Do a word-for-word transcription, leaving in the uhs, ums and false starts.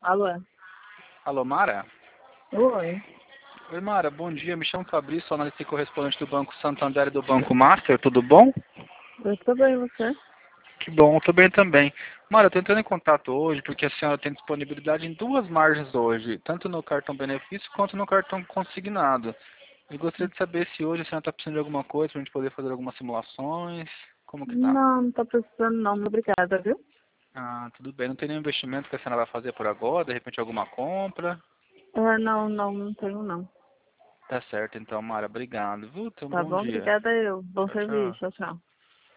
Alô? Alô, Mara? Oi. Oi, Mara, bom dia. Me chamo Fabrício, analista e correspondente do Banco Santander e do Banco Master. Tudo bom? Eu tô bem, você? Que bom, eu tô bem também. Mara, eu tô entrando em contato hoje porque a senhora tem disponibilidade em duas margens hoje, tanto no cartão benefício quanto no cartão consignado. Eu gostaria de saber se hoje a senhora está precisando de alguma coisa para a gente poder fazer algumas simulações. Como que tá? Não, não tô precisando não, muito obrigada, viu? Ah, tudo bem. Não tem nenhum investimento que a senhora vai fazer por agora? De repente alguma compra? É, não, não, não tenho não. Tá certo então, Mara. Obrigado, viu? Tenha um Tá bom bom? dia. Obrigada eu. Bom Tchau, tchau. serviço, tchau, tchau.